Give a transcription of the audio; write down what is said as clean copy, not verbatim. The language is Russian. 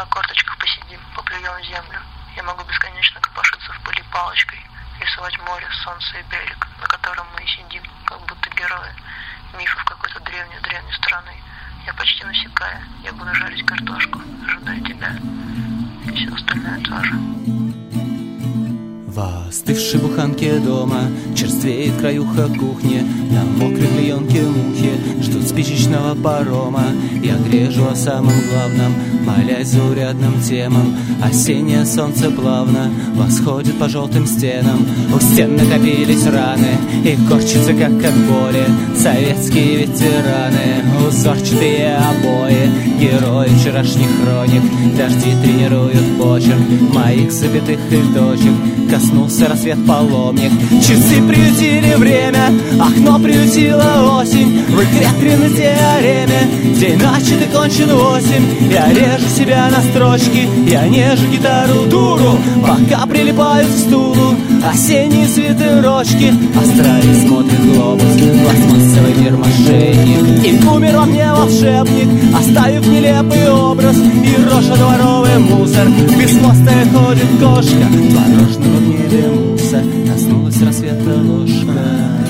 на корточках посидим, поплюем землю. Я могу бесконечно копошиться в пыли палочкой, рисовать море, солнце и берег, на котором мы и сидим, как будто герои мифов какой-то древней страны. Я почти насекая, я буду жарить картошку, ожидая тебя, и все остальное тоже. В остывшей буханке дома черствеет краюха кухни. На мокрой клеенке мухи ждут спичечного парома. Я грежу о самом главном, молясь заурядным темам. Осеннее солнце плавно восходит по желтым стенам. У стен накопились раны и корчатся, как от боли, советские ветераны. Узорчатые обои, герои вчерашних хроник. Дожди тренируют почерк моих забитых точек. Коснулся рассвет паломник. Часы приютили время, окно приютила осень. В ветреной теореме день начат и кончен осень. Я режу себя на строчки, я нежу гитару дуру, пока прилипают к стулу осенние свитерочки. Астраль смотрит глобус, пластмассовый мир мошенник. И умер во мне волшебник, оставив нелепый образ и роша дворовый мусор. Бесхвостая ходит кошка, творожного в небе муса. Коснулась рассвета ложка.